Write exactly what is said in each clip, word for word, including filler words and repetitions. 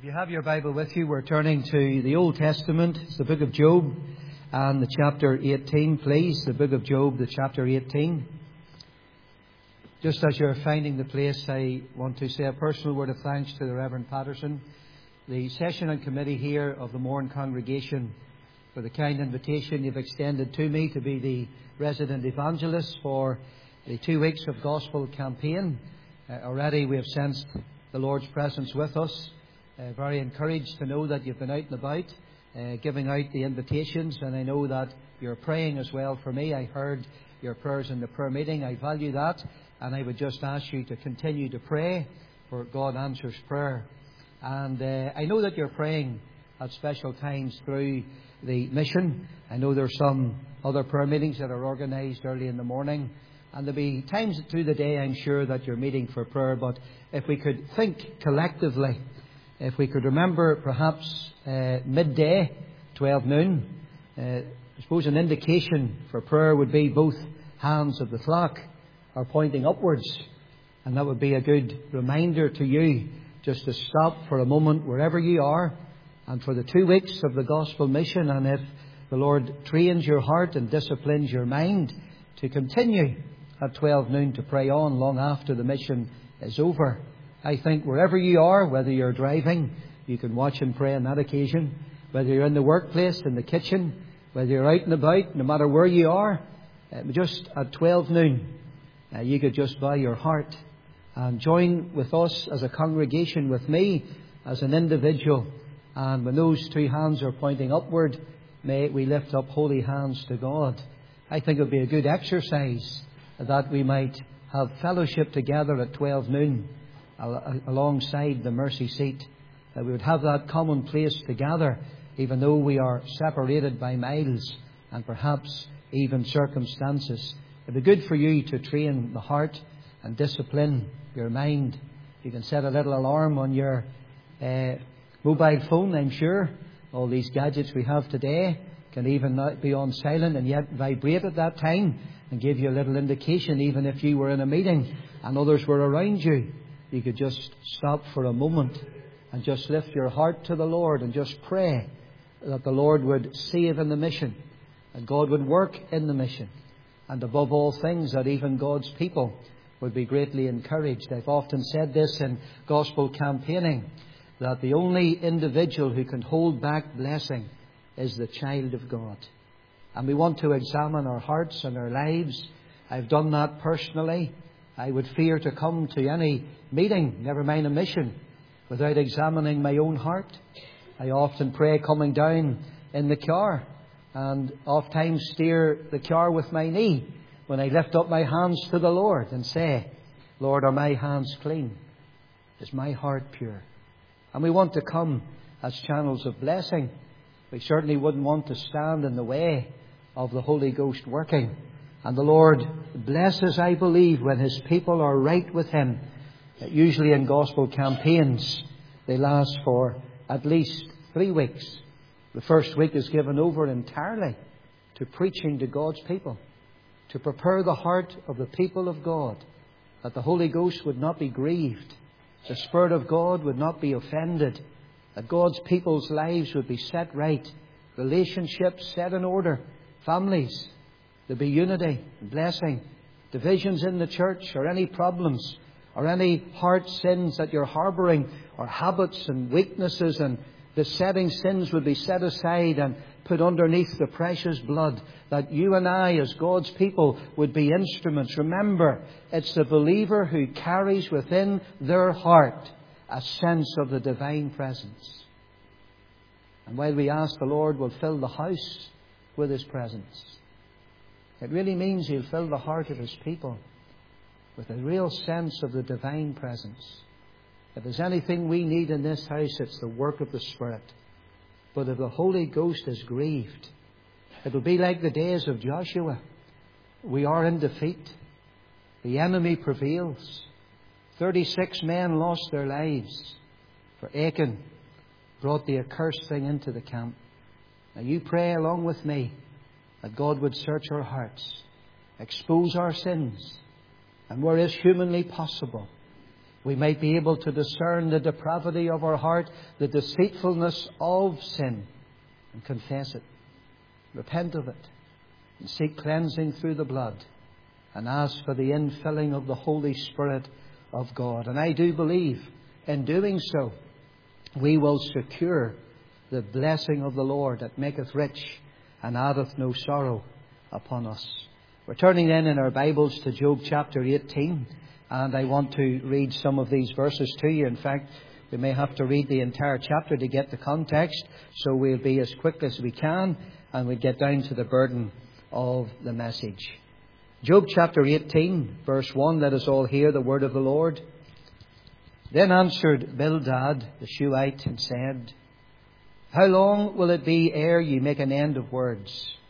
If you have your Bible with you, we're turning to the Old Testament. It's the book of Job and the chapter eighteen, please. The book of Job, the chapter eighteen. Just as you're finding the place, I want to say a personal word of thanks to the Reverend Patterson, the session and committee here of the Mourne congregation, for the kind invitation you've extended to me to be the resident evangelist for the two weeks of gospel campaign. Uh, already we have sensed the Lord's presence with us. Uh, very encouraged to know that you've been out and about, uh, giving out the invitations, and I know that you're praying as well for me. I heard your prayers in the prayer meeting. I value that, and I would just ask you to continue to pray, for God answers prayer. And uh, I know that you're praying at special times through the mission. I know there's some other prayer meetings that are organised early in the morning, and there'll be times through the day, I'm sure, that you're meeting for prayer. But if we could think collectively, if we could remember perhaps uh, midday, twelve noon, uh, I suppose an indication for prayer would be both hands of the clock are pointing upwards. And that would be a good reminder to you just to stop for a moment wherever you are, and for the two weeks of the gospel mission, and if the Lord trains your heart and disciplines your mind, to continue at twelve noon to pray on long after the mission is over. I think wherever you are, whether you're driving, you can watch and pray on that occasion. Whether you're in the workplace, in the kitchen, whether you're out and about, no matter where you are, uh, just at twelve noon, uh, you could just bow your heart and join with us as a congregation, with me as an individual. And when those two hands are pointing upward, may we lift up holy hands to God. I think it would be a good exercise that we might have fellowship together at twelve noon alongside the mercy seat, that we would have that common place together, even though we are separated by miles and perhaps even circumstances. It would be good for you to train the heart and discipline your mind. You can set a little alarm on your uh, mobile phone, I'm sure. All these gadgets we have today can even be on silent and yet vibrate at that time and give you a little indication, even if you were in a meeting and others were around you. You could just stop for a moment and just lift your heart to the Lord and just pray that the Lord would save in the mission, that God would work in the mission, and above all things, that even God's people would be greatly encouraged. I've often said this in gospel campaigning, that the only individual who can hold back blessing is the child of God. And we want to examine our hearts and our lives. I've done that personally. I would fear to come to any meeting, never mind a mission, without examining my own heart. I often pray coming down in the car, and oft times steer the car with my knee when I lift up my hands to the Lord and say, Lord, are my hands clean? Is my heart pure? And we want to come as channels of blessing. We certainly wouldn't want to stand in the way of the Holy Ghost working. And the Lord blesses, I believe, when His people are right with Him. Usually in gospel campaigns, they last for at least three weeks. The first week is given over entirely to preaching to God's people, to prepare the heart of the people of God, that the Holy Ghost would not be grieved, the Spirit of God would not be offended, that God's people's lives would be set right, relationships set in order, families. There be unity and blessing. Divisions in the church, or any problems, or any heart sins that you're harbouring, or habits and weaknesses and besetting sins would be set aside and put underneath the precious blood, that you and I as God's people would be instruments. Remember, it's the believer who carries within their heart a sense of the divine presence. And while we ask the Lord will fill the house with His presence, it really means He'll fill the heart of His people with a real sense of the divine presence. If there's anything we need in this house, it's the work of the Spirit. But if the Holy Ghost is grieved, it'll be like the days of Joshua. We are in defeat. The enemy prevails. Thirty-six men lost their lives, for Achan brought the accursed thing into the camp. Now you pray along with me that God would search our hearts, expose our sins, and where is humanly possible, We might be able to discern the depravity of our heart, the deceitfulness of sin, and confess it. Repent of it, and seek cleansing through the blood, and ask for the infilling of the Holy Spirit of God. And I do believe in doing so, we will secure the blessing of the Lord that maketh rich and addeth no sorrow upon us. We're turning then in our Bibles to Job chapter eighteen, and I want to read some of these verses to you. In fact, we may have to read the entire chapter to get the context, so we'll be as quick as we can, and we'll get down to the burden of the message. Job chapter eighteen, verse one, let us all hear the word of the Lord. Then answered Bildad the Shuhite and said, How long will it be ere ye make an end of words?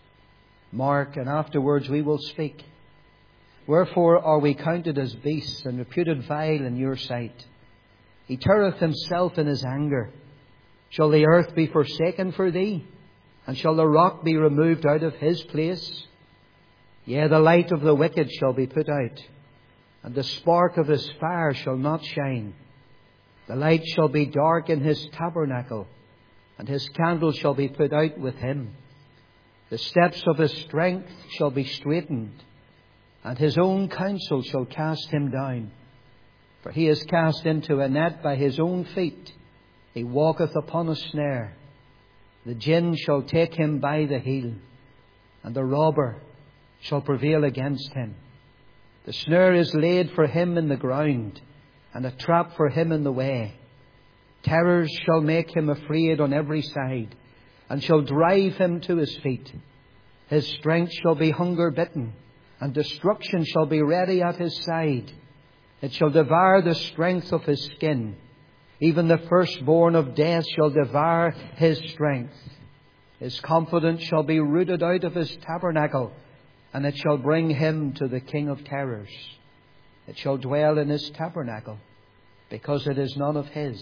Mark, and afterwards we will speak. Wherefore are we counted as beasts and reputed vile in your sight? He teareth himself in his anger. Shall the earth be forsaken for thee? And shall the rock be removed out of his place? Yea, the light of the wicked shall be put out, and the spark of his fire shall not shine. The light shall be dark in his tabernacle, and his candle shall be put out with him. The steps of his strength shall be straitened, and his own counsel shall cast him down. For he is cast into a net by his own feet. He walketh upon a snare. The gin shall take him by the heel, and the robber shall prevail against him. The snare is laid for him in the ground, and a trap for him in the way. Terrors shall make him afraid on every side, and shall drive him to his feet. His strength shall be hunger bitten, and destruction shall be ready at his side. It shall devour the strength of his skin. Even the firstborn of death shall devour his strength. His confidence shall be rooted out of his tabernacle, and it shall bring him to the King of terrors. It shall dwell in his tabernacle, because it is none of his.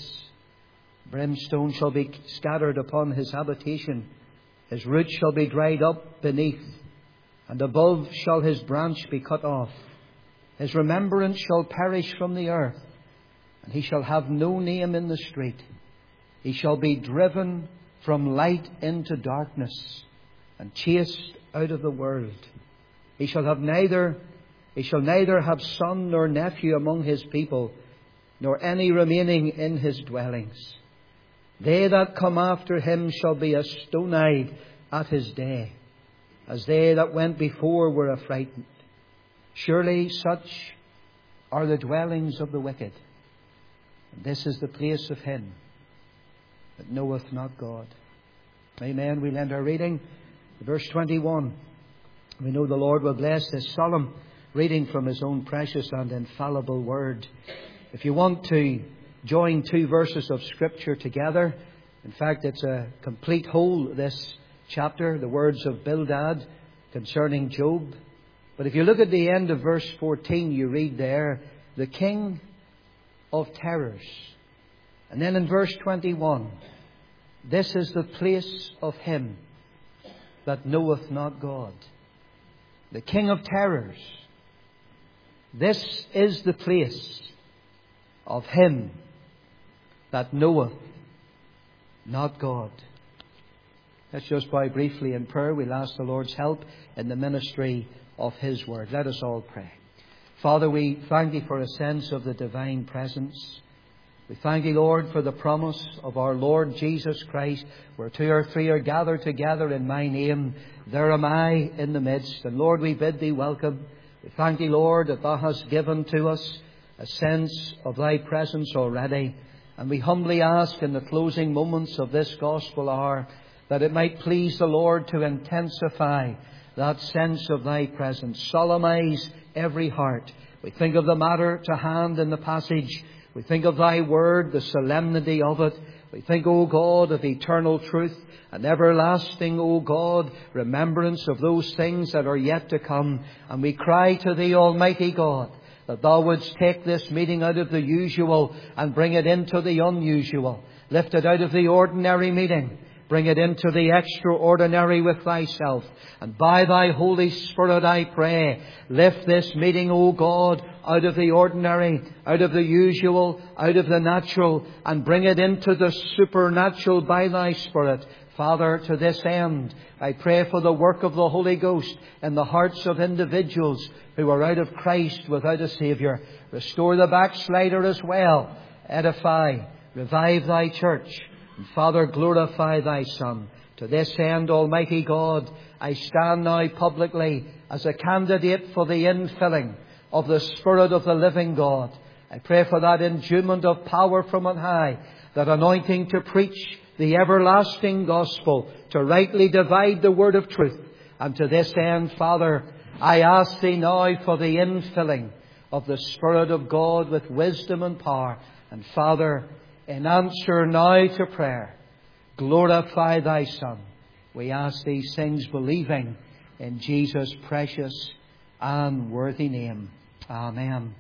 Brimstone shall be scattered upon his habitation. His root shall be dried up beneath, and above shall his branch be cut off. His remembrance shall perish from the earth, and he shall have no name in the street. He shall be driven from light into darkness, and chased out of the world. He shall have neither He shall neither have son nor nephew among his people, nor any remaining in his dwellings. They that come after him shall be as stone-eyed at his day, as they that went before were affrighted. Surely such are the dwellings of the wicked, and this is the place of him that knoweth not God. Amen. We'll end our reading to verse twenty-one. We know the Lord will bless this solemn reading from his own precious and infallible word. If you want to join two verses of Scripture together, in fact it's a complete whole, this chapter, the words of Bildad concerning Job. But if you look at the end of verse fourteen, you read there, the King of terrors. And then in verse twenty-one, this is the place of him that knoweth not God. The King of terrors. This is the place of him that knoweth not God. Let's just bow briefly in prayer. We'll ask the Lord's help in the ministry of his word. Let us all pray. Father, we thank thee for a sense of the divine presence. We thank thee, Lord, for the promise of our Lord Jesus Christ, where two or three are gathered together in my name, there am I in the midst. And Lord, we bid thee welcome. We thank thee, Lord, that thou hast given to us a sense of thy presence already. And we humbly ask in the closing moments of this gospel hour that it might please the Lord to intensify that sense of thy presence. Solemnize every heart. We think of the matter to hand in the passage. We think of thy word, the solemnity of it. We think, O God, of eternal truth and everlasting, O God, remembrance of those things that are yet to come. And we cry to thee, Almighty God, that thou wouldst take this meeting out of the usual and bring it into the unusual. Lift it out of the ordinary meeting. Bring it into the extraordinary with Thyself. And by Thy Holy Spirit, I pray, lift this meeting, O God, out of the ordinary, out of the usual, out of the natural, and bring it into the supernatural by Thy Spirit. Father, to this end, I pray for the work of the Holy Ghost in the hearts of individuals who are out of Christ without a Saviour. Restore the backslider as well. Edify, revive Thy church. And Father, glorify Thy Son. To this end, Almighty God, I stand now publicly as a candidate for the infilling of the Spirit of the living God. I pray for that endowment of power from on high, that anointing to preach the everlasting gospel, to rightly divide the word of truth. And to this end, Father, I ask Thee now for the infilling of the Spirit of God with wisdom and power. And Father, in answer now to prayer, glorify Thy Son. We ask these things believing in Jesus' precious and worthy name. Amen.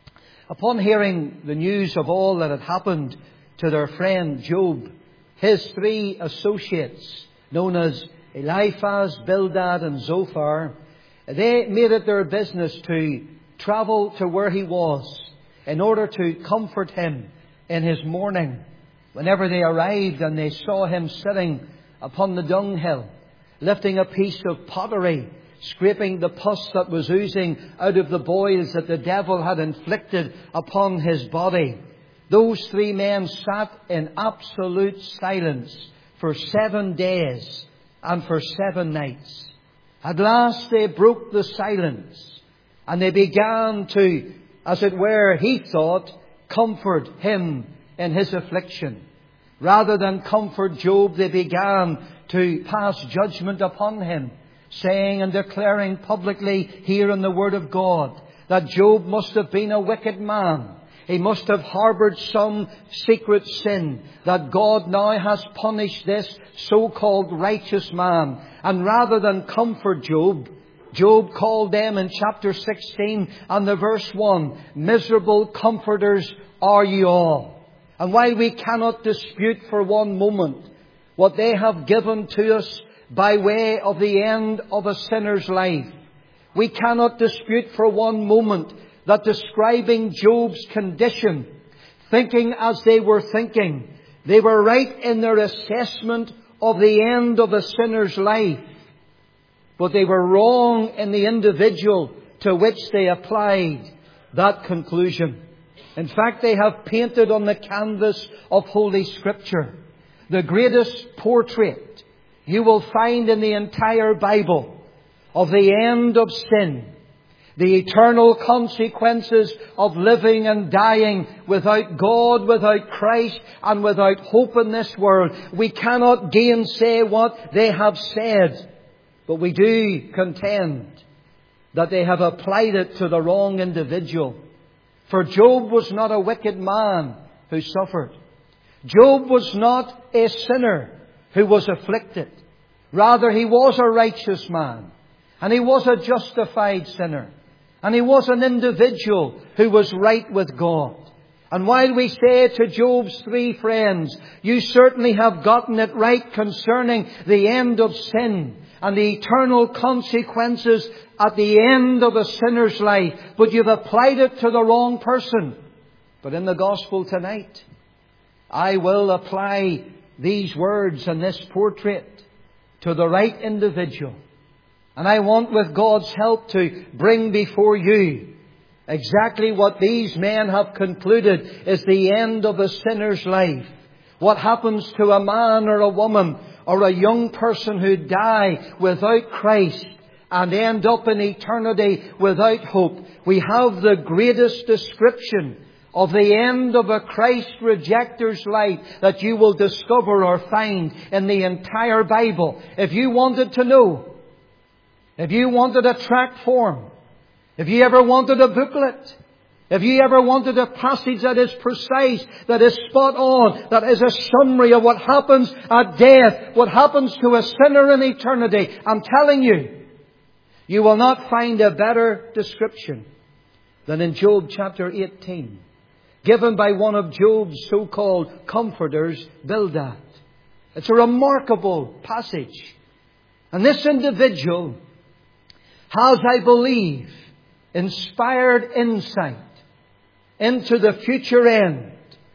Upon hearing the news of all that had happened to their friend Job, his three associates, known as Eliphaz, Bildad and Zophar, they made it their business to travel to where he was in order to comfort him in his mourning. Whenever they arrived and they saw him sitting upon the dunghill, lifting a piece of pottery, scraping the pus that was oozing out of the boils that the devil had inflicted upon his body, those three men sat in absolute silence for seven days and for seven nights. At last they broke the silence and they began to, as it were, he thought, comfort him in his affliction. Rather than comfort Job, they began to pass judgment upon him, saying and declaring publicly here in the Word of God that Job must have been a wicked man. He must have harboured some secret sin, that God now has punished this so-called righteous man. And rather than comfort Job, Job called them in chapter sixteen and the verse one, miserable comforters are ye all. And while we cannot dispute for one moment what they have given to us by way of the end of a sinner's life, we cannot dispute for one moment that describing Job's condition, thinking as they were thinking, they were right in their assessment of the end of a sinner's life. But they were wrong in the individual to which they applied that conclusion. In fact, they have painted on the canvas of Holy Scripture the greatest portrait you will find in the entire Bible of the end of sin, the eternal consequences of living and dying without God, without Christ, and without hope in this world. We cannot gainsay what they have said, but we do contend that they have applied it to the wrong individual. For Job was not a wicked man who suffered. Job was not a sinner who was afflicted. Rather, he was a righteous man. And he was a justified sinner. And he was an individual who was right with God. And while we say to Job's three friends, you certainly have gotten it right concerning the end of sin and the eternal consequences at the end of a sinner's life, but you've applied it to the wrong person. But in the gospel tonight, I will apply these words and this portrait to the right individual. And I want, with God's help, to bring before you exactly what these men have concluded is the end of a sinner's life. What happens to a man or a woman or a young person who die without Christ and end up in eternity without hope. We have the greatest description of the end of a Christ rejecter's life that you will discover or find in the entire Bible. If you wanted to know, if you wanted a tract form, if you ever wanted a booklet, if you ever wanted a passage that is precise, that is spot on, that is a summary of what happens at death, what happens to a sinner in eternity, I'm telling you, you will not find a better description than in Job chapter eighteen, given by one of Job's so-called comforters, Bildad. It's a remarkable passage. And this individual has, I believe, inspired insight into the future end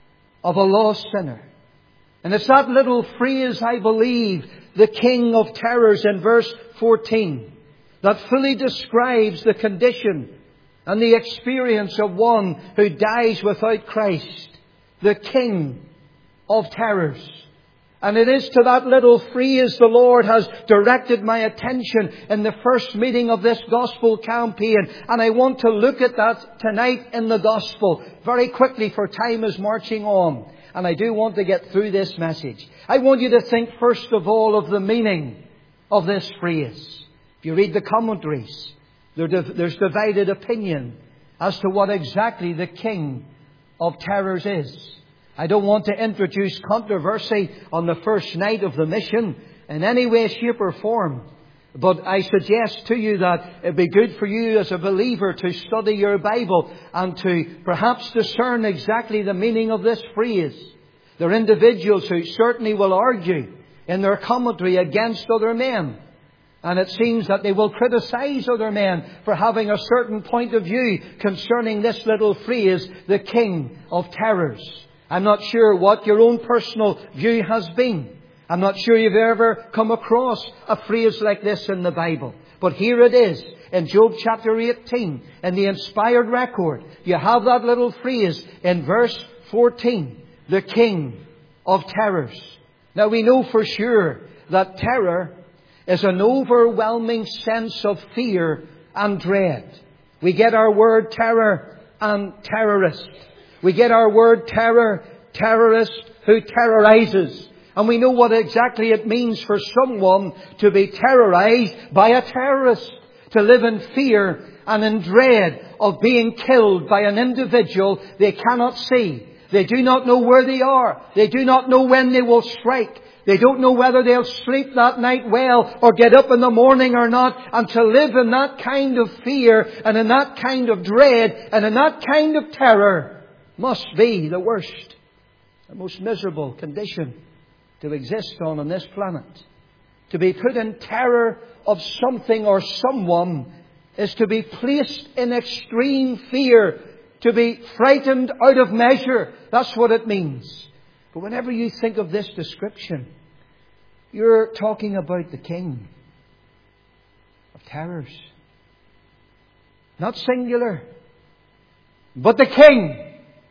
of a lost sinner. And it's that little phrase, I believe, the King of Terrors in verse fourteen, that fully describes the condition and the experience of one who dies without Christ. The King of Terrors. And it is to that little phrase the Lord has directed my attention in the first meeting of this gospel campaign. And I want to look at that tonight in the gospel very quickly, for time is marching on. And I do want to get through this message. I want you to think first of all of the meaning of this phrase. If you read the commentaries, there's divided opinion as to what exactly the King of Terrors is. I don't want to introduce controversy on the first night of the mission in any way, shape or form. But I suggest to you that it'd be good for you as a believer to study your Bible and to perhaps discern exactly the meaning of this phrase. There are individuals who certainly will argue in their commentary against other men. And it seems that they will criticize other men for having a certain point of view concerning this little phrase, the King of Terrors. I'm not sure what your own personal view has been. I'm not sure you've ever come across a phrase like this in the Bible. But here it is in Job chapter eighteen, in the inspired record. You have that little phrase in verse fourteen, the King of Terrors. Now we know for sure that terror is an overwhelming sense of fear and dread. We get our word terror and terrorist. We get our word terror, terrorist who terrorizes. And we know what exactly it means for someone to be terrorized by a terrorist. To live in fear and in dread of being killed by an individual they cannot see. They do not know where they are. They do not know when they will strike. They don't know whether they'll sleep that night well or get up in the morning or not. And to live in that kind of fear and in that kind of dread and in that kind of terror must be the worst, the most miserable condition to exist on on this planet. To be put in terror of something or someone is to be placed in extreme fear, to be frightened out of measure. That's what it means. But whenever you think of this description, you're talking about the King of Terrors. Not singular, but the King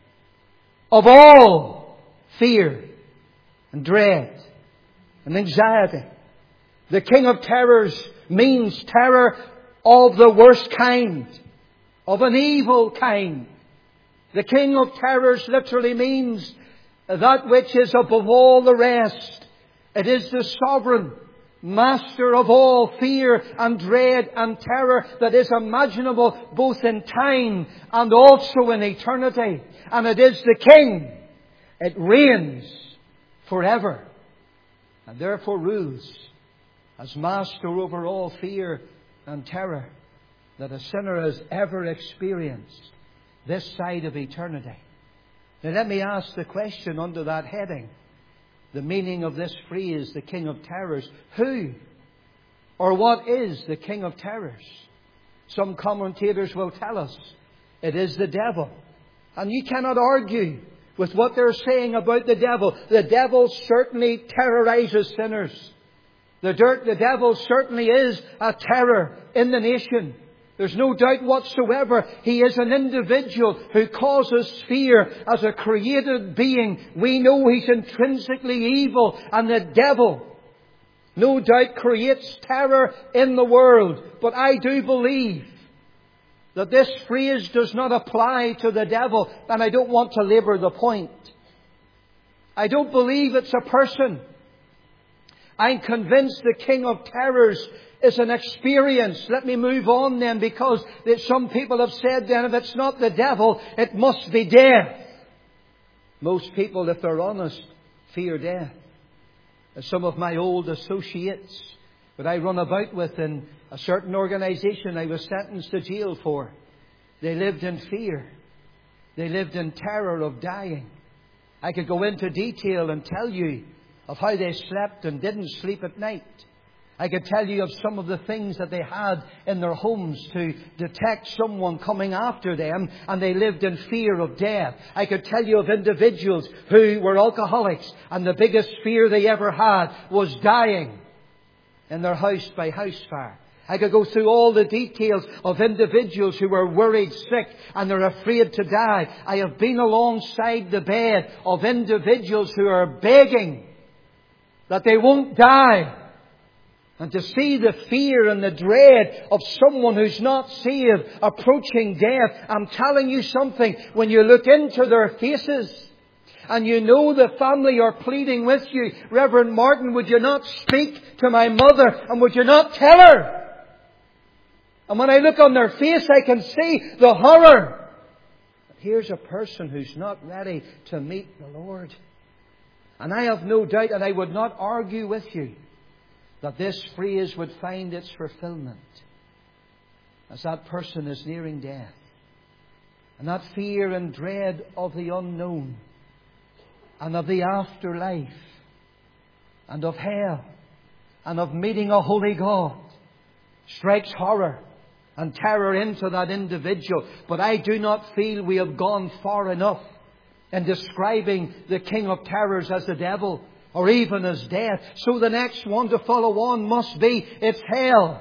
of all fear and dread and anxiety. The King of Terrors means terror of the worst kind, of an evil kind. The King of Terrors literally means that which is above all the rest. It is the sovereign master of all fear and dread and terror that is imaginable both in time and also in eternity. And it is the King. It reigns forever and therefore rules as master over all fear and terror that a sinner has ever experienced this side of eternity. Now let me ask the question under that heading. The meaning of this phrase, the King of Terrors. Who or what is the King of Terrors? Some commentators will tell us it is the devil. And you cannot argue with what they're saying about the devil. The devil certainly terrorizes sinners. The, dirt, the devil certainly is a terror in the nation. There's no doubt whatsoever he is an individual who causes fear as a created being. We know he's intrinsically evil, and the devil no doubt creates terror in the world. But I do believe that this phrase does not apply to the devil, and I don't want to labour the point. I don't believe it's a person. I'm convinced the King of Terrors is an experience. Let me move on then, because some people have said then if it's not the devil, it must be death. Most people, if they're honest, fear death. As some of my old associates that I run about with in a certain organisation I was sentenced to jail for, they lived in fear. They lived in terror of dying. I could go into detail and tell you of how they slept and didn't sleep at night. I could tell you of some of the things that they had in their homes to detect someone coming after them, and they lived in fear of death. I could tell you of individuals who were alcoholics, and the biggest fear they ever had was dying in their house by house fire. I could go through all the details of individuals who were worried sick and they're afraid to die. I have been alongside the bed of individuals who are begging that they won't die. And to see the fear and the dread of someone who's not saved approaching death, I'm telling you something, when you look into their faces and you know the family are pleading with you, Reverend Martin, would you not speak to my mother and would you not tell her? And when I look on their face, I can see the horror. Here's a person who's not ready to meet the Lord. And I have no doubt, and I would not argue with you, that this phrase would find its fulfillment as that person is nearing death. And that fear and dread of the unknown and of the afterlife and of hell and of meeting a holy God strikes horror and terror into that individual. But I do not feel we have gone far enough in describing the King of Terrors as the devil, or even as death. So the next one to follow on must be, it's hell.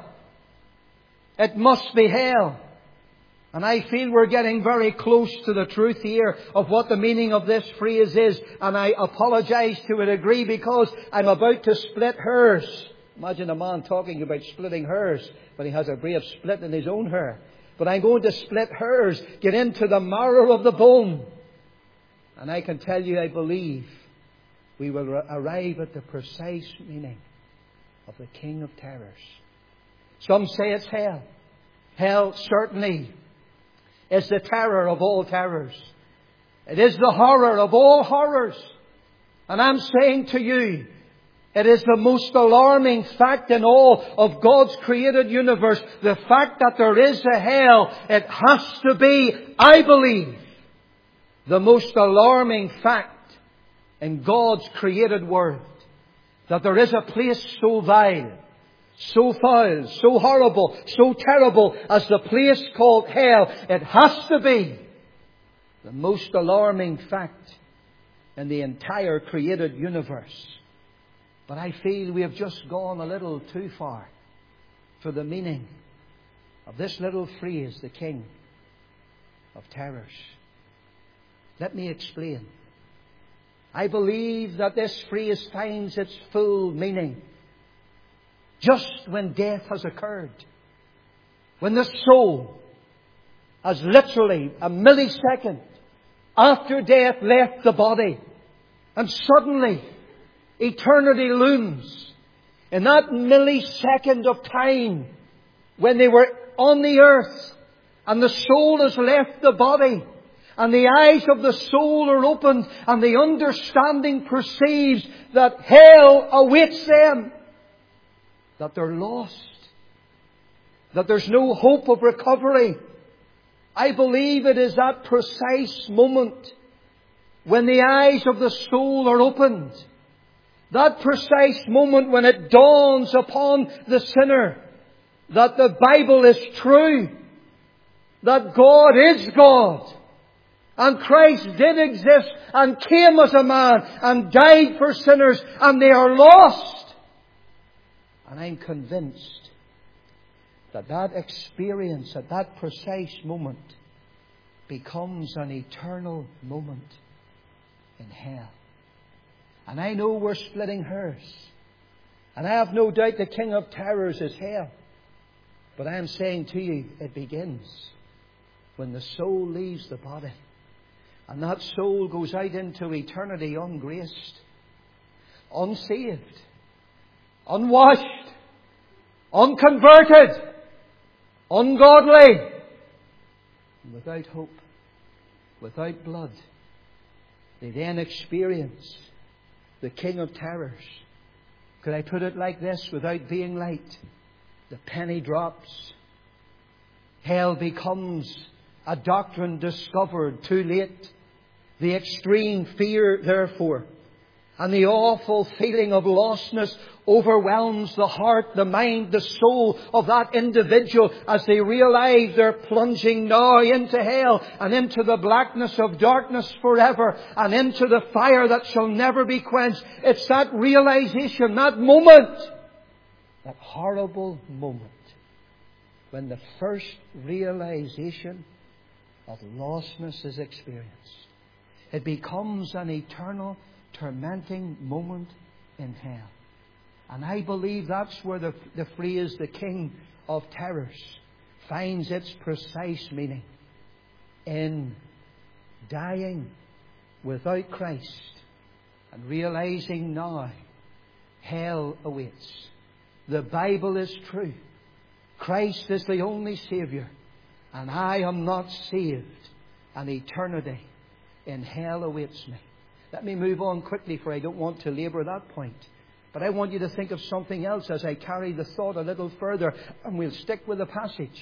It must be hell. And I feel we're getting very close to the truth here of what the meaning of this phrase is. And I apologize to a degree because I'm about to split hairs. Imagine a man talking about splitting hairs, but he has a way of splitting his own hair. But I'm going to split hairs, get into the marrow of the bone. And I can tell you, I believe we will arrive at the precise meaning of the King of Terrors. Some say it's hell. Hell certainly is the terror of all terrors. It is the horror of all horrors. And I'm saying to you, it is the most alarming fact in all of God's created universe. The fact that there is a hell. It has to be, I believe, the most alarming fact in God's created world. That there is a place so vile, so foul, so horrible, so terrible as the place called hell. It has to be the most alarming fact in the entire created universe. But I feel we have just gone a little too far for the meaning of this little phrase, the King of Terrors. Let me explain. I believe that this phrase finds its full meaning just when death has occurred. When the soul has literally a millisecond after death left the body, and suddenly eternity looms. In that millisecond of time when they were on the earth and the soul has left the body and the eyes of the soul are opened and the understanding perceives that hell awaits them, that they're lost, that there's no hope of recovery. I believe it is that precise moment when the eyes of the soul are opened. That precise moment when it dawns upon the sinner that the Bible is true, that God is God, and Christ did exist and came as a man and died for sinners, and they are lost. And I'm convinced that that experience at that precise moment becomes an eternal moment in hell. And I know we're splitting hairs. And I have no doubt the King of Terrors is hell. But I am saying to you, it begins when the soul leaves the body. And that soul goes out into eternity ungraced, unsaved, unwashed, unconverted, ungodly, and without hope, without blood. They then experience the King of Terrors. Could I put it like this without being light? The penny drops. Hell becomes a doctrine discovered too late. The extreme fear, therefore, And the awful feeling of lostness overwhelms the heart, the mind, the soul of that individual as they realize they're plunging now into hell and into the blackness of darkness forever and into the fire that shall never be quenched. It's that realization, that moment, that horrible moment when the first realization of lostness is experienced. It becomes an eternal tormenting moment in hell. And I believe that's where the, the phrase, the King of Terrors, finds its precise meaning. In dying without Christ and realizing now hell awaits. The Bible is true. Christ is the only Saviour. And I am not saved. And eternity in hell awaits me. Let me move on quickly, for I don't want to labour that point. But I want you to think of something else as I carry the thought a little further, and we'll stick with the passage.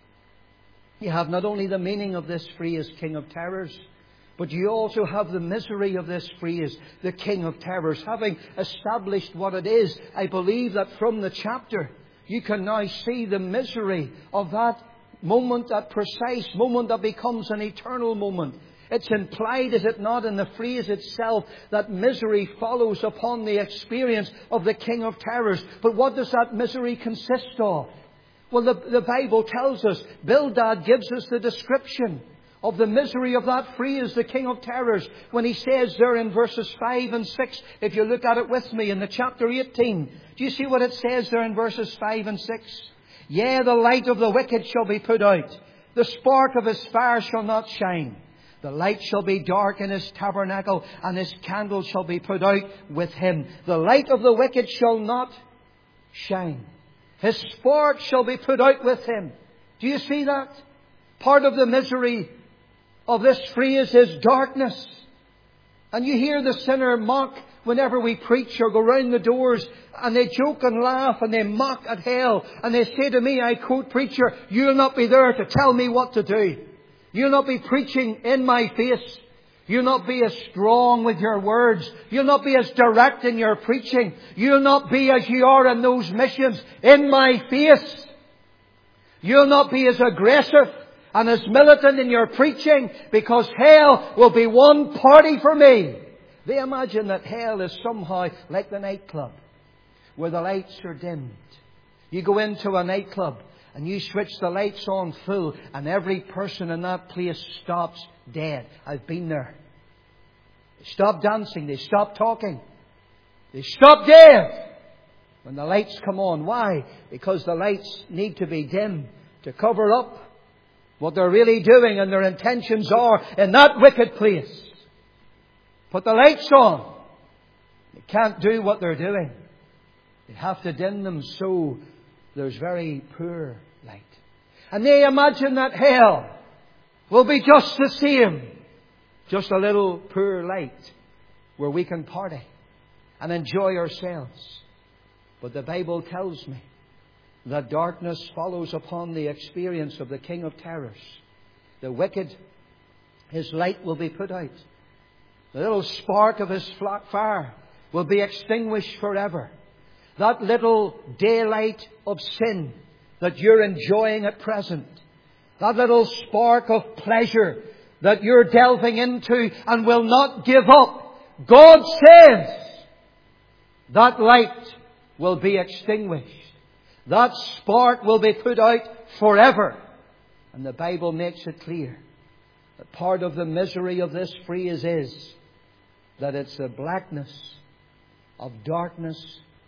You have not only the meaning of this phrase, King of Terrors, but you also have the misery of this phrase, the King of Terrors. Having established what it is, I believe that from the chapter you can now see the misery of that moment, that precise moment that becomes an eternal moment. It's implied, is it not, in the phrase itself that misery follows upon the experience of the King of Terrors. But what does that misery consist of? Well, the, the Bible tells us, Bildad gives us the description of the misery of that phrase, the King of Terrors, when he says there in verses five and six, if you look at it with me in the chapter eighteen, do you see what it says there in verses five and six? Yea, the light of the wicked shall be put out. The spark of his fire shall not shine. The light shall be dark in his tabernacle, and his candle shall be put out with him. The light of the wicked shall not shine. His spark shall be put out with him. Do you see that? Part of the misery of this phrase is darkness. And you hear the sinner mock whenever we preach or go round the doors, and they joke and laugh and they mock at hell. And they say to me, I quote, preacher, you'll not be there to tell me what to do. You'll not be preaching in my face. You'll not be as strong with your words. You'll not be as direct in your preaching. You'll not be as you are in those missions in my face. You'll not be as aggressive and as militant in your preaching, because hell will be one party for me. They imagine that hell is somehow like the nightclub, where the lights are dimmed. You go into a nightclub and you switch the lights on full, and every person in that place stops dead. I've been there. They stop dancing. They stop talking. They stop dead when the lights come on. Why? Because the lights need to be dim to cover up what they're really doing and their intentions are in that wicked place. Put the lights on. They can't do what they're doing. They have to dim them so there's very poor light. And they imagine that hell will be just the same. Just a little poor light where we can party and enjoy ourselves. But the Bible tells me that darkness follows upon the experience of the King of Terrors. The wicked, his light will be put out. The little spark of his fire will be extinguished forever. That little daylight of sin that you're enjoying at present, that little spark of pleasure that you're delving into and will not give up, God says that light will be extinguished. That spark will be put out forever. And the Bible makes it clear that part of the misery of this phrase is that it's the blackness of darkness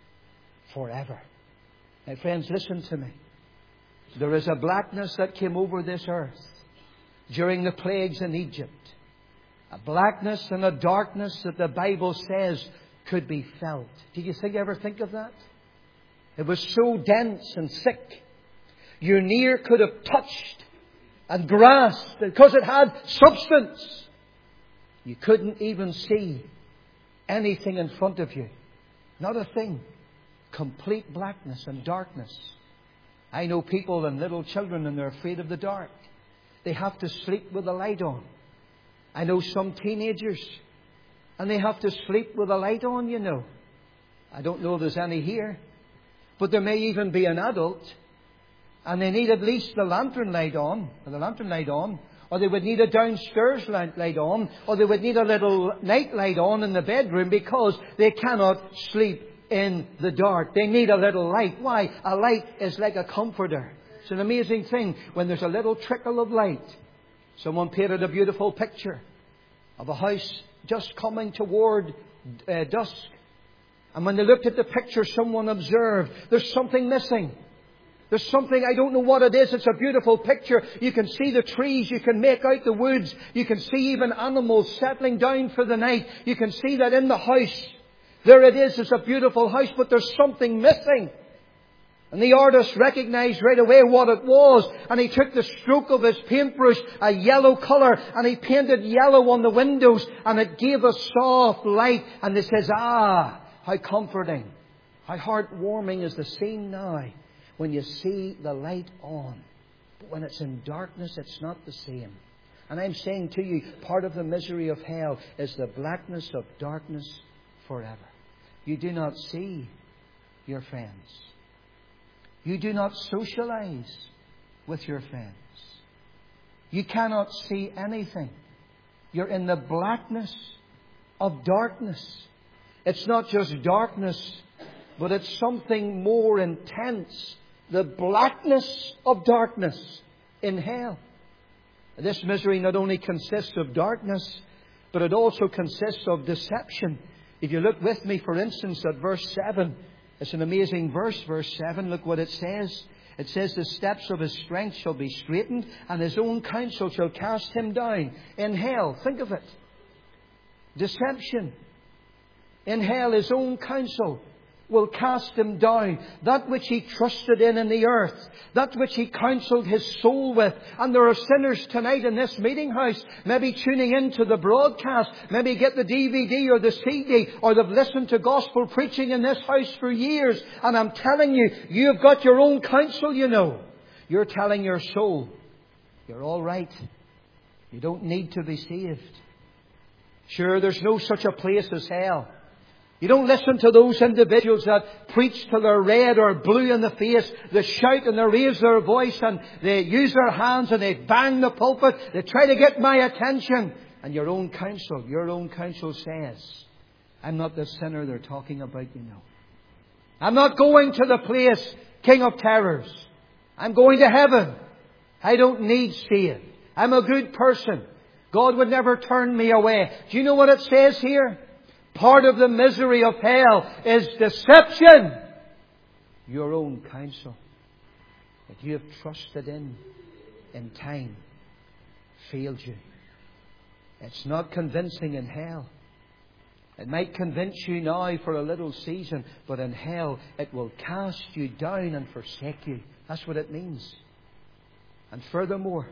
forever. Now, friends, listen to me. There is a blackness that came over this earth during the plagues in Egypt. A blackness and a darkness that the Bible says could be felt. Did you think, ever think of that? It was so dense and thick. Your ear could have touched and grasped, because it had substance. You couldn't even see anything in front of you. Not a thing. Complete blackness and darkness. I know people and little children, and they're afraid of the dark. They have to sleep with the light on. I know some teenagers, And they have to sleep with a light on, you know. I don't know if there's any here. But there may even be an adult. And they need at least the lantern light on. Or the lantern light on. Or they would need a downstairs light on. Or they would need a little night light on in the bedroom, because they cannot sleep in the dark. They need a little light. Why? A light is like a comforter. It's an amazing thing when there's a little trickle of light. Someone painted a beautiful picture of a house just coming toward uh, dusk. And when they looked at the picture, someone observed there's something missing. There's something, I don't know what it is. It's a beautiful picture. You can see the trees. You can make out the woods. You can see even animals settling down for the night. You can see that in the house. There it is. It's a beautiful house, but there's something missing. And the artist recognized right away what it was. And he took the stroke of his paintbrush, a yellow colour, and he painted yellow on the windows. And it gave a soft light. And he says, ah, how comforting, how heartwarming is the scene now when you see the light on. But when it's in darkness, it's not the same. And I'm saying to you, part of the misery of hell is the blackness of darkness forever. You do not see your friends. You do not socialize with your friends. You cannot see anything. You're in the blackness of darkness. It's not just darkness, but it's something more intense. The blackness of darkness in hell. This misery not only consists of darkness, but it also consists of deception. If you look with me, for instance, at verse seven. It's an amazing verse, verse seven. Look what it says. It says, the steps of his strength shall be straightened, and his own counsel shall cast him down in hell. Think of it. Deception. In hell, his own counsel will cast him down. That which he trusted in in the earth. That which he counselled his soul with. And there are sinners tonight in this meeting house, maybe tuning into the broadcast, maybe get the D V D or the C D, or they've listened to gospel preaching in this house for years. And I'm telling you, you've got your own counsel, you know. You're telling your soul, you're all right. You don't need to be saved. Sure, there's no such a place as hell. You don't listen to those individuals that preach till they're red or blue in the face. They shout and they raise their voice and they use their hands and they bang the pulpit. They try to get my attention. And your own counsel, your own counsel says, I'm not the sinner they're talking about, you know. I'm not going to the place, King of Terrors. I'm going to heaven. I don't need saved. I'm a good person. God would never turn me away. Do you know what it says here? Part of the misery of hell is deception. Your own counsel that you have trusted in in time failed you. It's not convincing in hell. It might convince you now for a little season, but in hell it will cast you down and forsake you. That's what it means. And furthermore,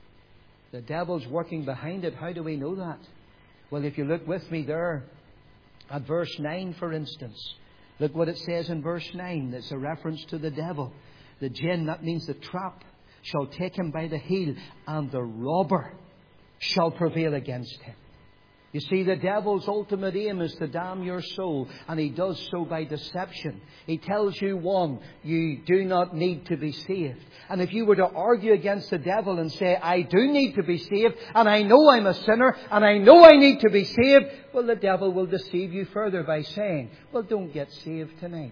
the devil's working behind it. How do we know that? Well, if you look with me there at verse nine, for instance. Look what it says in verse nine. It's a reference to the devil. The jinn, that means the trap, shall take him by the heel, and the robber shall prevail against him. You see, the devil's ultimate aim is to damn your soul, and he does so by deception. He tells you, one, you do not need to be saved. And if you were to argue against the devil and say, I do need to be saved, and I know I'm a sinner, and I know I need to be saved, well, the devil will deceive you further by saying, well, don't get saved tonight.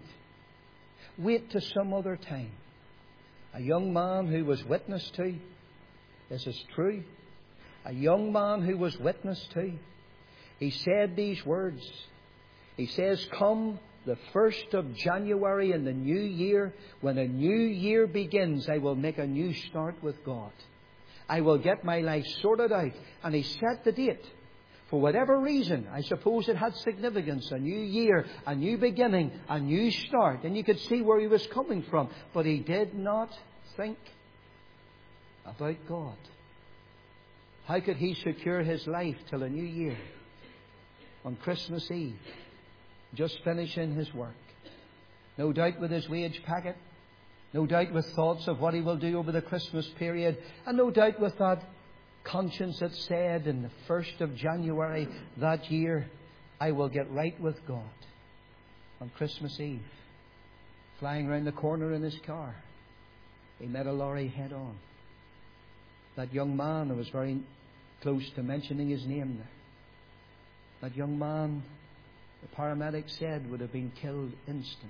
Wait till some other time. A young man who was witnessed to, this is true, a young man who was witnessed to, he said these words. He says, come the first of January in the new year, when a new year begins, I will make a new start with God. I will get my life sorted out. And he set the date. For whatever reason, I suppose it had significance. A new year, a new beginning, a new start. And you could see where he was coming from. But he did not think about God. How could he secure his life till a new year? On Christmas Eve, just finishing his work. No doubt with his wage packet. No doubt with thoughts of what he will do over the Christmas period. And no doubt with that conscience that said in the first of January that year, I will get right with God. On Christmas Eve, flying round the corner in his car, he met a lorry head on. That young man, I was very close to mentioning his name there. That young man, the paramedic said, would have been killed instantly.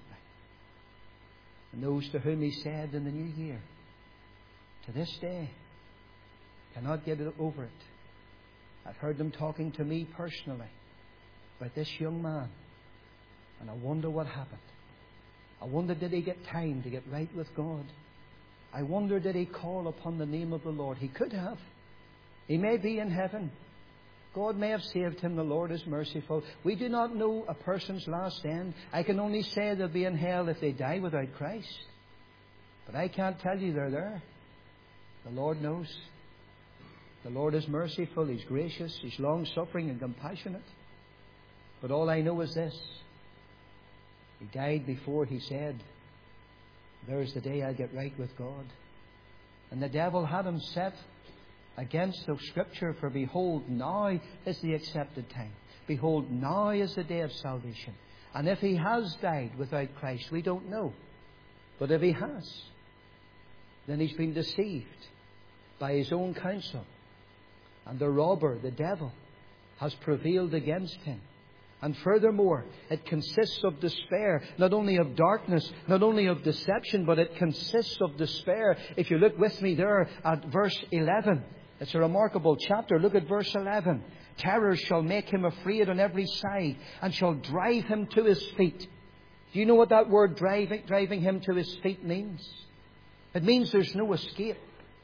And those to whom he said in the new year, to this day, cannot get over it. I've heard them talking to me personally about this young man. And I wonder what happened. I wonder, did he get time to get right with God? I wonder, did he call upon the name of the Lord? He could have. He may be in heaven. God may have saved him. The Lord is merciful. We do not know a person's last end. I can only say they'll be in hell if they die without Christ. But I can't tell you they're there. The Lord knows. The Lord is merciful. He's gracious. He's long-suffering and compassionate. But all I know is this. He died before he said, there's the day I get right with God. And the devil had him set against the Scripture, for behold, now is the accepted time. Behold, now is the day of salvation. And if he has died without Christ, we don't know. But if he has, then he's been deceived by his own counsel. And the robber, the devil, has prevailed against him. And furthermore, it consists of despair, not only of darkness, not only of deception, but it consists of despair. If you look with me there at verse eleven, it's a remarkable chapter. Look at verse eleven. Terrors shall make him afraid on every side, and shall drive him to his feet. Do you know what that word driving, driving him to his feet means? It means there's no escape.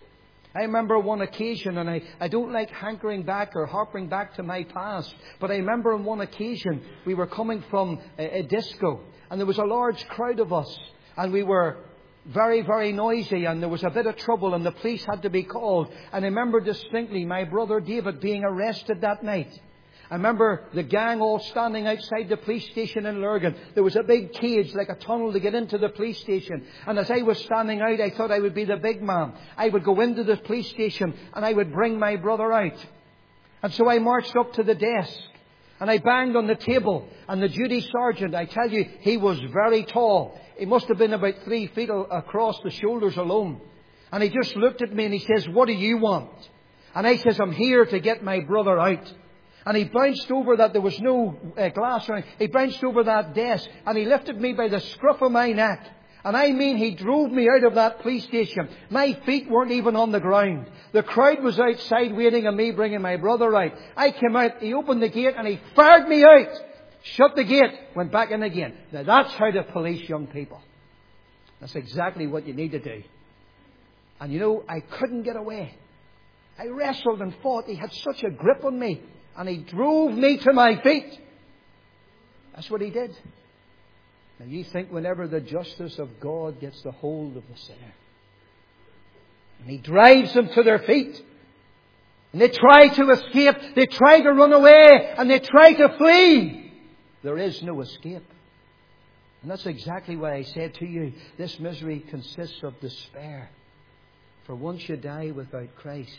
I remember one occasion, and I, I don't like hankering back or harping back to my past, but I remember on one occasion we were coming from a, a disco, and there was a large crowd of us, and we were very, very noisy, and there was a bit of trouble, and the police had to be called. And I remember distinctly my brother David being arrested that night. I remember the gang all standing outside the police station in Lurgan. There was a big cage, like a tunnel, to get into the police station. And as I was standing out, I thought I would be the big man. I would go into the police station and I would bring my brother out. And so I marched up to the desk and I banged on the table. And the duty sergeant, I tell you, he was very tall. He must have been about three feet across the shoulders alone. And he just looked at me and he says, "What do you want?" And I says, "I'm here to get my brother out." And he bounced over that, there was no uh, glass around. He bounced over that desk and he lifted me by the scruff of my neck. And I mean, he drove me out of that police station. My feet weren't even on the ground. The crowd was outside waiting on me bringing my brother out. I came out, he opened the gate and he fired me out. Shut the gate, went back in again. Now that's how to police young people. That's exactly what you need to do. And you know, I couldn't get away. I wrestled and fought. He had such a grip on me. And he drove me to my feet. That's what he did. Now you think whenever the justice of God gets the hold of the sinner, and he drives them to their feet, and they try to escape, they try to run away, and they try to flee, there is no escape. And that's exactly why I said to you, this misery consists of despair. For once you die without Christ,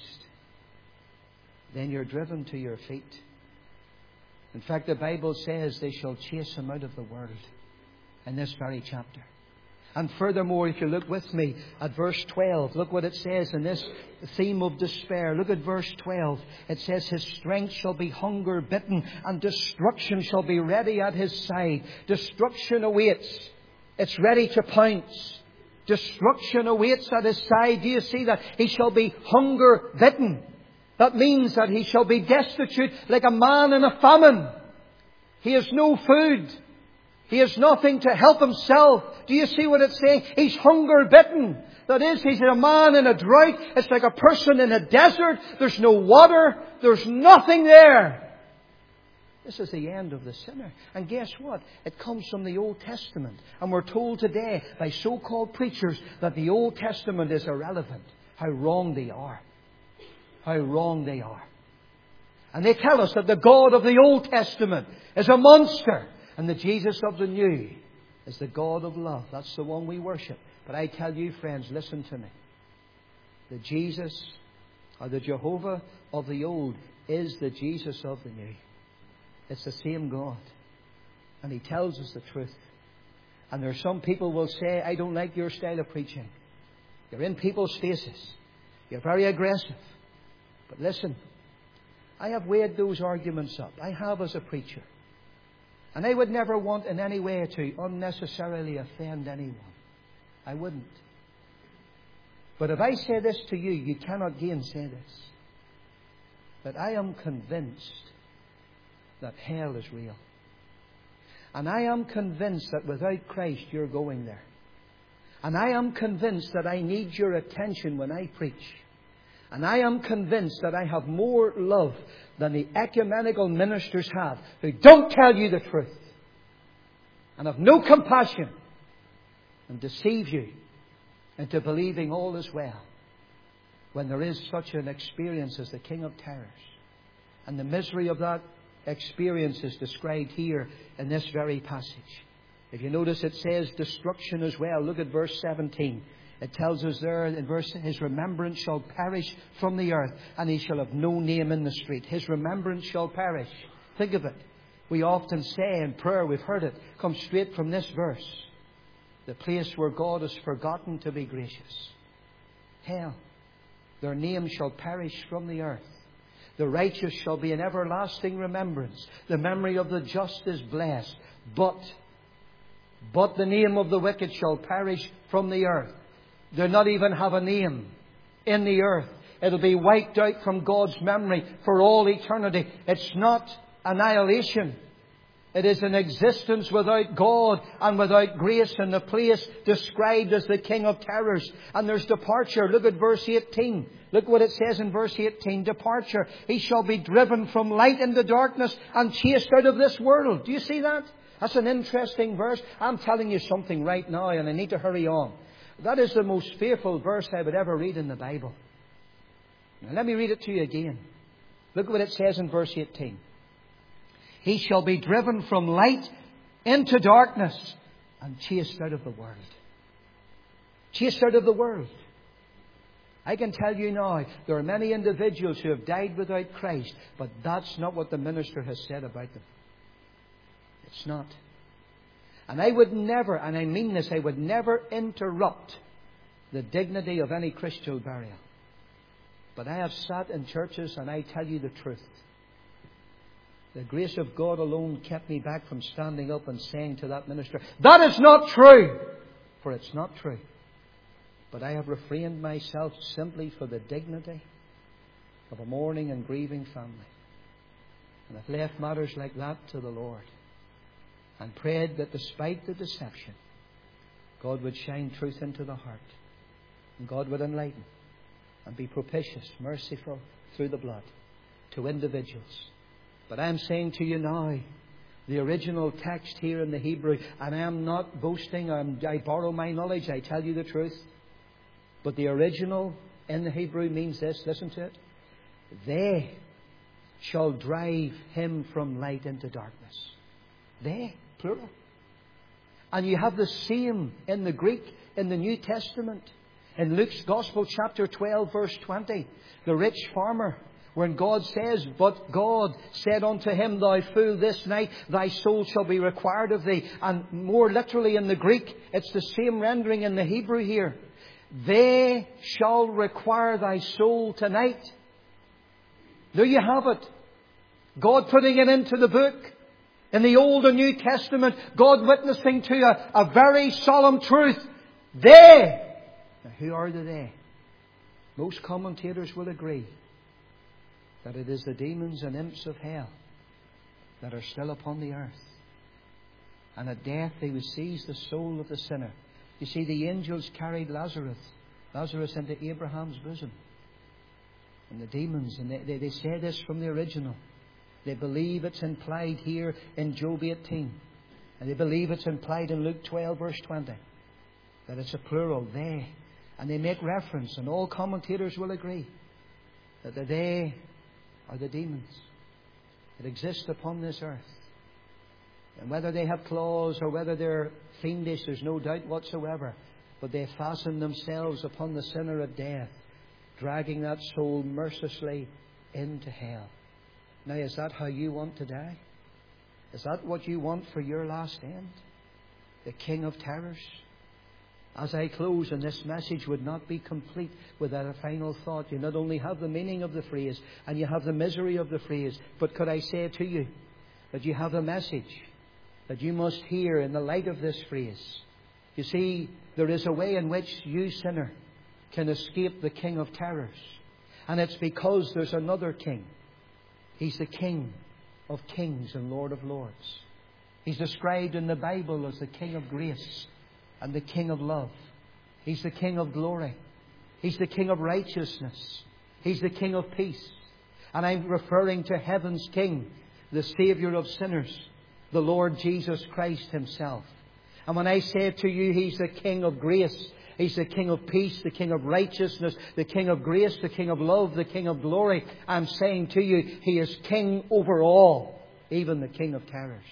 then you're driven to your feet. In fact, the Bible says they shall chase him out of the world in this very chapter. And furthermore, if you look with me at verse twelve, look what it says in this theme of despair. Look at verse twelve. It says, his strength shall be hunger bitten, and destruction shall be ready at his side. Destruction awaits. It's ready to pounce. Destruction awaits at his side. Do you see that? He shall be hunger bitten. That means that he shall be destitute like a man in a famine. He has no food. He has nothing to help himself. Do you see what it's saying? He's hunger bitten. That is, he's a man in a drought. It's like a person in a desert. There's no water. There's nothing there. This is the end of the sinner. And guess what? It comes from the Old Testament. And we're told today by so-called preachers that the Old Testament is irrelevant. How wrong they are. How wrong they are. And they tell us that the God of the Old Testament is a monster. And the Jesus of the New is the God of love. That's the one we worship. But I tell you, friends, listen to me. The Jesus or the Jehovah of the Old is the Jesus of the New. It's the same God. And He tells us the truth. And there are some people will say, I don't like your style of preaching. You're in people's faces. You're very aggressive. But listen, I have weighed those arguments up. I have as a preacher. And I would never want in any way to unnecessarily offend anyone. I wouldn't. But if I say this to you, you cannot gainsay this. That I am convinced that hell is real. And I am convinced that without Christ you're going there. And I am convinced that I need your attention when I preach. And I am convinced that I have more love than the ecumenical ministers have, who don't tell you the truth and have no compassion and deceive you into believing all is well, when there is such an experience as the King of Terrors. And the misery of that experience is described here in this very passage. If you notice, it says destruction as well. Look at verse seventeen. It tells us there in verse, His remembrance shall perish from the earth, and He shall have no name in the street. His remembrance shall perish. Think of it. We often say in prayer, we've heard it, come straight from this verse. The place where God has forgotten to be gracious. Hell. Their name shall perish from the earth. The righteous shall be in everlasting remembrance. The memory of the just is blessed. But, but the name of the wicked shall perish from the earth. They'll not even have a name in the earth. It'll be wiped out from God's memory for all eternity. It's not annihilation. It is an existence without God and without grace in the place described as the King of Terrors. And there's departure. Look at verse eighteen. Look what it says in verse eighteen. Departure. He shall be driven from light into darkness and chased out of this world. Do you see that? That's an interesting verse. I'm telling you something right now, and I need to hurry on. That is the most fearful verse I would ever read in the Bible. Now let me read it to you again. Look what it says in verse eighteen. He shall be driven from light into darkness and chased out of the world. Chased out of the world. I can tell you now, there are many individuals who have died without Christ, but that's not what the minister has said about them. It's not. And I would never, and I mean this, I would never interrupt the dignity of any Christian burial. But I have sat in churches and I tell you the truth. The grace of God alone kept me back from standing up and saying to that minister, that is not true! For it's not true. But I have refrained myself simply for the dignity of a mourning and grieving family. And I've left matters like that to the Lord. And prayed that despite the deception, God would shine truth into the heart. And God would enlighten and be propitious, merciful through the blood to individuals. But I am saying to you now, the original text here in the Hebrew, and I am not boasting, I'm, I borrow my knowledge, I tell you the truth. But the original in the Hebrew means this, listen to it. They shall drive him from light into darkness. They, plural. And you have the same in the Greek, in the New Testament. In Luke's Gospel, chapter twelve, verse twenty. The rich farmer, when God says, but God said unto him, thou fool, this night thy soul shall be required of thee. And more literally in the Greek, it's the same rendering in the Hebrew here. They shall require thy soul tonight. There you have it. God putting it into the book. In the Old and New Testament, God witnessing to a, a very solemn truth. They. Now, who are the they? Most commentators will agree that it is the demons and imps of hell that are still upon the earth. And at death they will seize the soul of the sinner. You see, the angels carried Lazarus, Lazarus into Abraham's bosom. And the demons, and they, they, they say this from the original. They believe it's implied here in Job eighteen. And they believe it's implied in Luke twelve, verse twenty. That it's a plural, they. And they make reference, and all commentators will agree, that the they are the demons that exist upon this earth. And whether they have claws or whether they're fiendish, there's no doubt whatsoever. But they fasten themselves upon the sinner at death, dragging that soul mercilessly into hell. Now, is that how you want to die? Is that what you want for your last end? The King of Terrors? As I close, and this message would not be complete without a final thought. You not only have the meaning of the phrase, and you have the misery of the phrase, but could I say to you that you have a message that you must hear in the light of this phrase. You see, there is a way in which you, sinner, can escape the King of Terrors. And it's because there's another King. He's the King of Kings and Lord of Lords. He's described in the Bible as the King of Grace and the King of Love. He's the King of Glory. He's the King of Righteousness. He's the King of Peace. And I'm referring to heaven's King, the Saviour of sinners, the Lord Jesus Christ Himself. And when I say to you, He's the King of Grace, He's the King of Peace, the King of Righteousness, the King of Grace, the King of Love, the King of Glory, I'm saying to you, He is King over all, even the King of Terrors.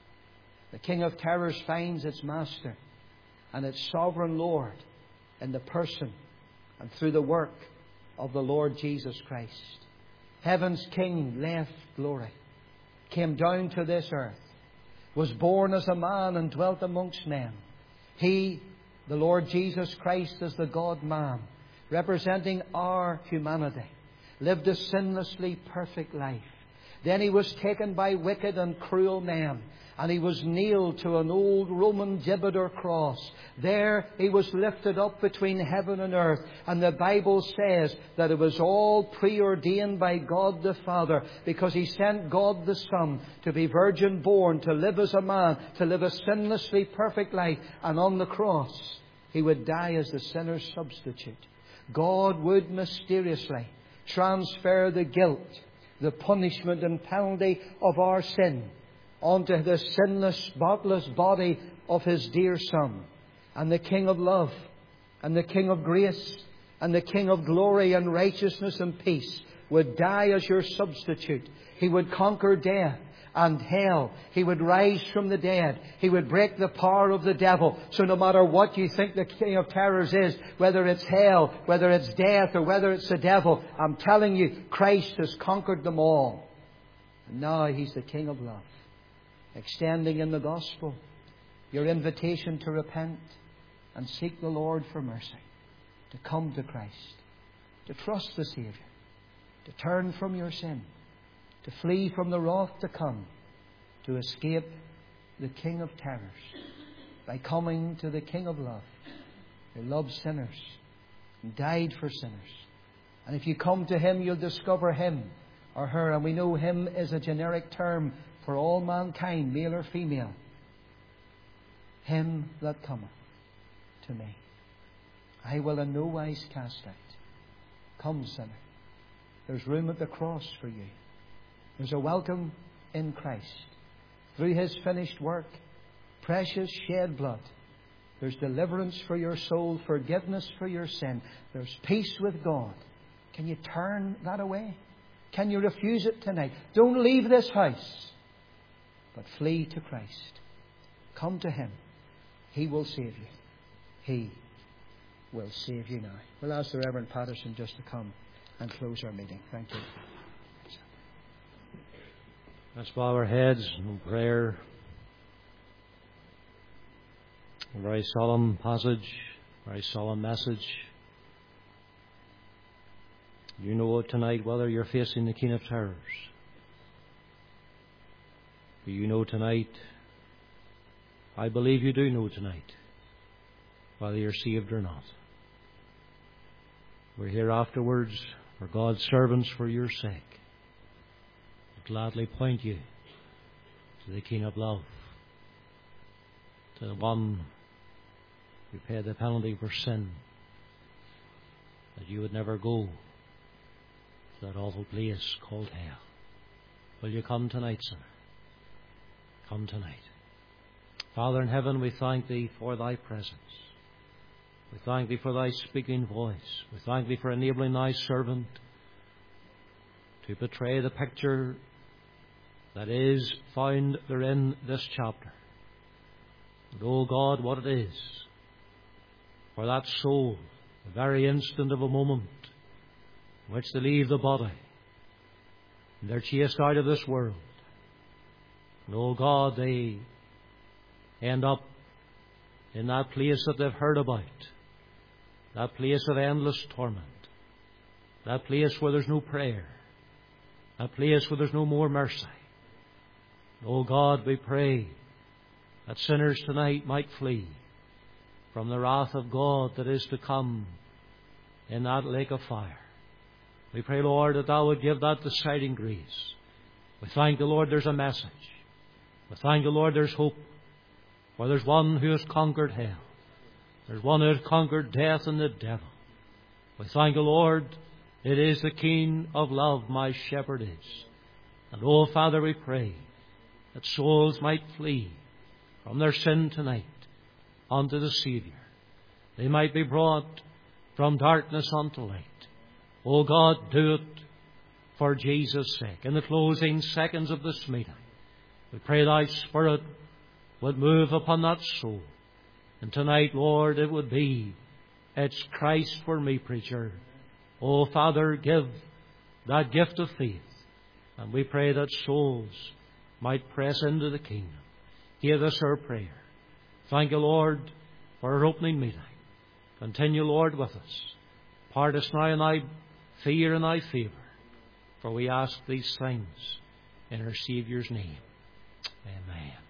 The King of Terrors finds its master and its sovereign Lord in the person and through the work of the Lord Jesus Christ. Heaven's King left glory, came down to this earth, was born as a man and dwelt amongst men. He, the Lord Jesus Christ, as the God-man, representing our humanity, lived a sinlessly perfect life. Then He was taken by wicked and cruel men, and He was nailed to an old Roman gibbet or cross. There He was lifted up between heaven and earth. And the Bible says that it was all preordained by God the Father, because He sent God the Son to be virgin born, to live as a man, to live a sinlessly perfect life. And on the cross He would die as the sinner's substitute. God would mysteriously transfer the guilt, the punishment and penalty of our sin onto the sinless, spotless body of His dear Son. And the King of Love and the King of Grace and the King of Glory and Righteousness and Peace would die as your substitute. He would conquer death and hell. He would rise from the dead. He would break the power of the devil. So no matter what you think the King of Terrors is, whether it's hell, whether it's death, or whether it's the devil, I'm telling you, Christ has conquered them all. And now He's the King of Love, extending in the gospel your invitation to repent and seek the Lord for mercy, to come to Christ, to trust the Saviour, to turn from your sin, to flee from the wrath to come, to escape the King of Terrors by coming to the King of Love, who loves sinners and died for sinners. And if you come to Him, you'll discover Him or her. And we know Him is a generic term for all mankind, male or female. Him that cometh to me, I will in no wise cast out. Come, sinner. There's room at the cross for you. There's a welcome in Christ. Through His finished work, precious shed blood, there's deliverance for your soul, forgiveness for your sin. There's peace with God. Can you turn that away? Can you refuse it tonight? Don't leave this house, but flee to Christ. Come to Him. He will save you. He will save you now. We'll ask the Reverend Patterson just to come and close our meeting. Thank you. Let's bow our heads in prayer. A very solemn passage, very solemn message. You know tonight whether you're facing the King of Terrors. Do you know tonight? I believe you do know tonight whether you're saved or not. We're here afterwards. We're God's servants for your sake. We'll gladly point you to the King of Love, to the one who paid the penalty for sin, that you would never go to that awful place called hell. Will you come tonight, sinner? Come tonight. Father in heaven, we thank Thee for Thy presence. We thank Thee for Thy speaking voice. We thank Thee for enabling Thy servant to portray the picture that is found therein this chapter. And, oh God, what it is for that soul, the very instant of a moment in which they leave the body and they're chased out of this world. And, oh God, they end up in that place that they've heard about, that place of endless torment, that place where there's no prayer, that place where there's no more mercy. Oh God, we pray that sinners tonight might flee from the wrath of God that is to come in that lake of fire. We pray, Lord, that Thou would give that deciding grace. We thank the Lord there's a message. We thank the Lord there's hope. For there's one who has conquered hell. There's one who has conquered death and the devil. We thank the Lord, it is the King of love, my shepherd is. And, oh, Father, we pray that souls might flee from their sin tonight unto the Saviour. They might be brought from darkness unto light. Oh God, do it for Jesus' sake. In the closing seconds of this meeting, we pray Thy Spirit would move upon that soul. And tonight, Lord, it would be, it's Christ for me, preacher. Oh, Father, give that gift of faith. And we pray that souls might press into the kingdom. Hear this our prayer. Thank you, Lord, for our opening meeting. Continue, Lord, with us. Part us now in Thy fear and Thy favour. For we ask these things in our Saviour's name. Amen.